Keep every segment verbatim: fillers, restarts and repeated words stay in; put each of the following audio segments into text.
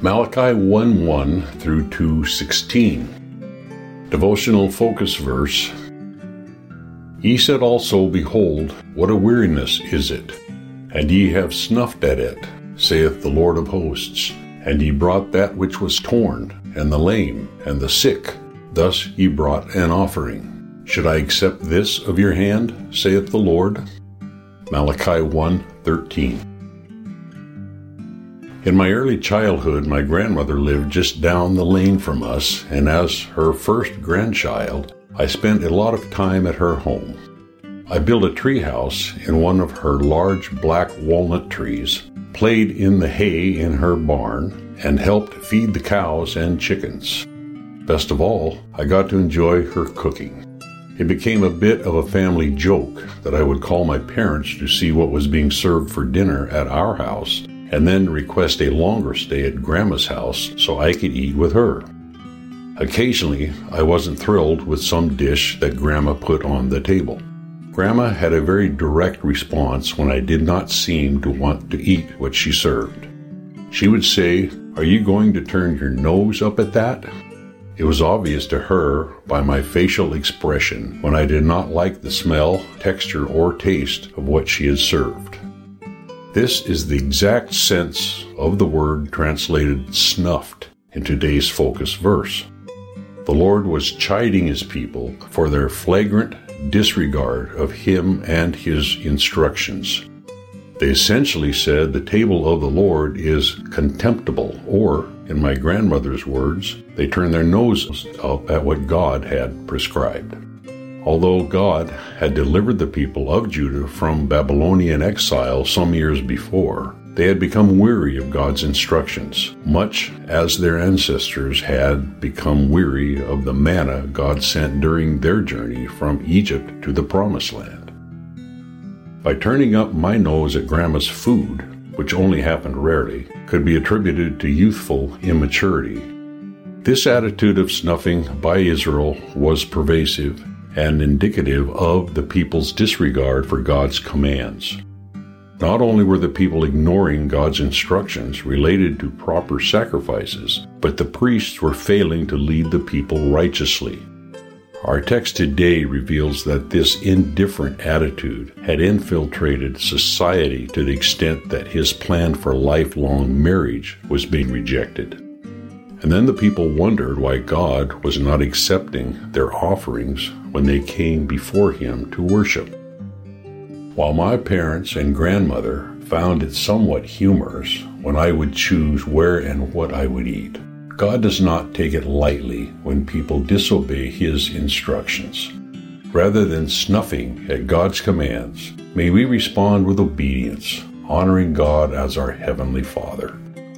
Malachi one one through two sixteen. Devotional focus verse. Ye said also, Behold, what a weariness is it, and ye have snuffed at it, saith the Lord of hosts. And ye brought that which was torn, and the lame, and the sick. Thus ye brought an offering. Should I accept this of your hand, saith the Lord? Malachi one thirteen. In my early childhood, my grandmother lived just down the lane from us, and as her first grandchild, I spent a lot of time at her home. I built a treehouse in one of her large black walnut trees, played in the hay in her barn, and helped feed the cows and chickens. Best of all, I got to enjoy her cooking. It became a bit of a family joke that I would call my parents to see what was being served for dinner at our house, and then request a longer stay at Grandma's house so I could eat with her. Occasionally, I wasn't thrilled with some dish that Grandma put on the table. Grandma had a very direct response when I did not seem to want to eat what she served. She would say, Are you going to turn your nose up at that? It was obvious to her by my facial expression when I did not like the smell, texture, or taste of what she had served. This is the exact sense of the word translated snuffed in today's focus verse. The Lord was chiding his people for their flagrant disregard of him and his instructions. They essentially said the table of the Lord is contemptible, or, in my grandmother's words, they turned their noses up at what God had prescribed. Although God had delivered the people of Judah from Babylonian exile some years before, they had become weary of God's instructions, much as their ancestors had become weary of the manna God sent during their journey from Egypt to the Promised Land. By turning up my nose at Grandma's food, which only happened rarely, could be attributed to youthful immaturity. This attitude of snuffing by Israel was pervasive and indicative of the people's disregard for God's commands. Not only were the people ignoring God's instructions related to proper sacrifices, but the priests were failing to lead the people righteously. Our text today reveals that this indifferent attitude had infiltrated society to the extent that his plan for lifelong marriage was being rejected. And then the people wondered why God was not accepting their offerings when they came before him to worship. While my parents and grandmother found it somewhat humorous when I would choose where and what I would eat, God does not take it lightly when people disobey his instructions. Rather than snuffing at God's commands, may we respond with obedience, honoring God as our Heavenly Father.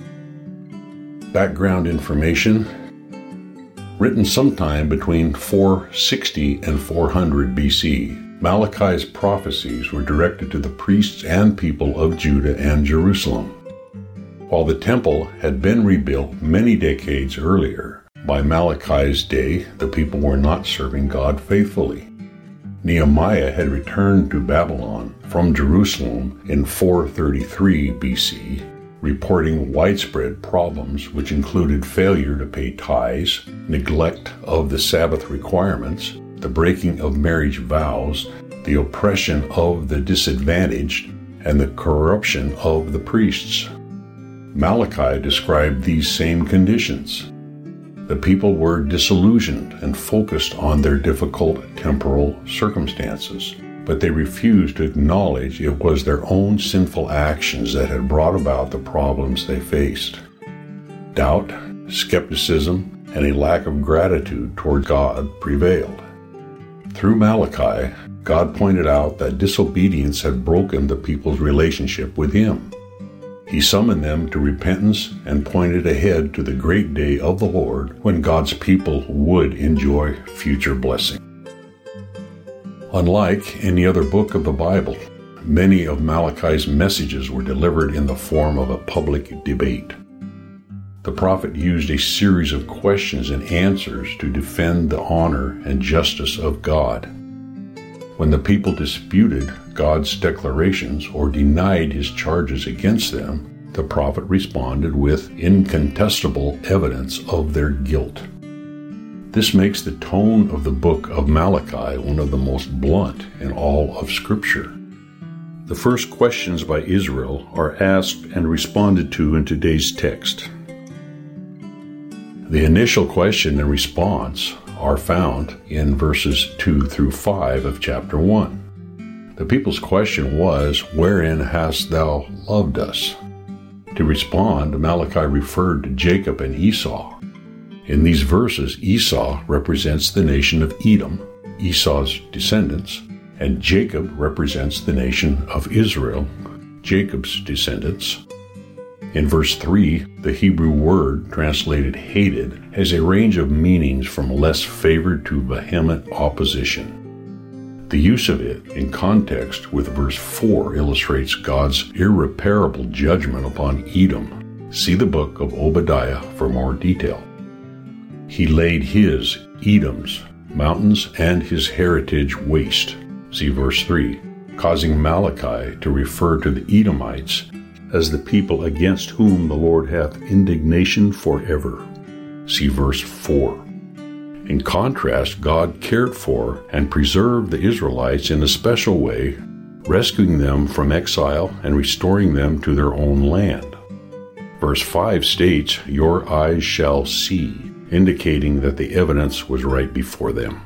Background information. Written sometime between four sixty and four hundred B C, Malachi's prophecies were directed to the priests and people of Judah and Jerusalem. While the temple had been rebuilt many decades earlier, by Malachi's day the people were not serving God faithfully. Nehemiah had returned to Babylon from Jerusalem in four thirty-three B C, reporting widespread problems which included failure to pay tithes, neglect of the Sabbath requirements, the breaking of marriage vows, the oppression of the disadvantaged, and the corruption of the priests. Malachi described these same conditions. The people were disillusioned and focused on their difficult temporal circumstances, but they refused to acknowledge it was their own sinful actions that had brought about the problems they faced. Doubt, skepticism, and a lack of gratitude toward God prevailed. Through Malachi, God pointed out that disobedience had broken the people's relationship with him. He summoned them to repentance and pointed ahead to the great day of the Lord when God's people would enjoy future blessing. Unlike any other book of the Bible, many of Malachi's messages were delivered in the form of a public debate. The prophet used a series of questions and answers to defend the honor and justice of God. When the people disputed God's declarations or denied his charges against them, the prophet responded with incontestable evidence of their guilt. This makes the tone of the book of Malachi one of the most blunt in all of Scripture. The first questions by Israel are asked and responded to in today's text. The initial question and response are found in verses two through five of chapter one. The people's question was, "Wherein hast thou loved us?" To respond, Malachi referred to Jacob and Esau. In these verses, Esau represents the nation of Edom, Esau's descendants, and Jacob represents the nation of Israel, Jacob's descendants. In verse three, the Hebrew word translated hated has a range of meanings from less favored to vehement opposition. The use of it in context with verse four illustrates God's irreparable judgment upon Edom. See the book of Obadiah for more detail. He laid his, Edom's, mountains and his heritage waste. See verse three, causing Malachi to refer to the Edomites as the people against whom the Lord hath indignation forever. See verse four. In contrast, God cared for and preserved the Israelites in a special way, rescuing them from exile and restoring them to their own land. Verse five states, "Your eyes shall see," indicating that the evidence was right before them.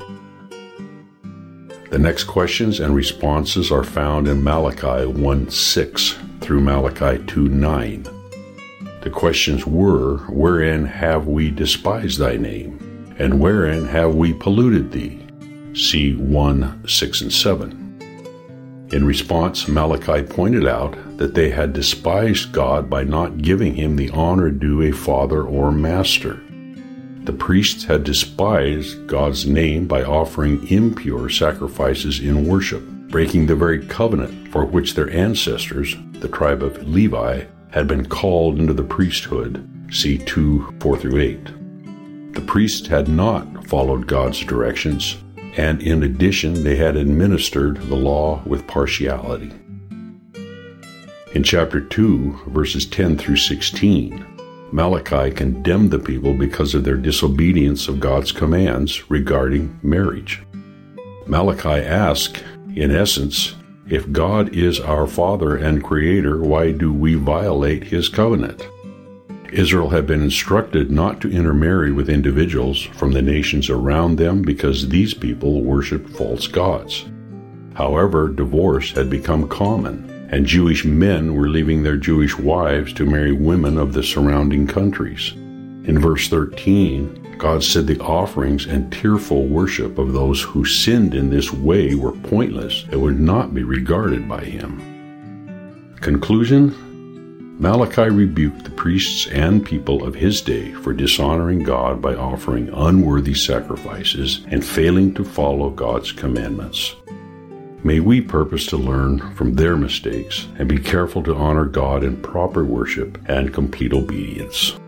The next questions and responses are found in Malachi one six through Malachi two nine. The questions were, "Wherein have we despised thy name? And wherein have we polluted thee?" See one six and seven. In response, Malachi pointed out that they had despised God by not giving him the honor due a father or master. The priests had despised God's name by offering impure sacrifices in worship, breaking the very covenant for which their ancestors, the tribe of Levi, had been called into the priesthood. See two four through eight. The priests had not followed God's directions, and in addition they had administered the law with partiality. In chapter two, verses ten through sixteen, Malachi condemned the people because of their disobedience of God's commands regarding marriage. Malachi asked, in essence, if God is our Father and Creator, why do we violate His covenant? Israel had been instructed not to intermarry with individuals from the nations around them because these people worshiped false gods. However, divorce had become common, and Jewish men were leaving their Jewish wives to marry women of the surrounding countries. In verse thirteen, God said the offerings and tearful worship of those who sinned in this way were pointless and would not be regarded by Him. Conclusion: Malachi rebuked the priests and people of his day for dishonoring God by offering unworthy sacrifices and failing to follow God's commandments. May we purpose to learn from their mistakes and be careful to honor God in proper worship and complete obedience.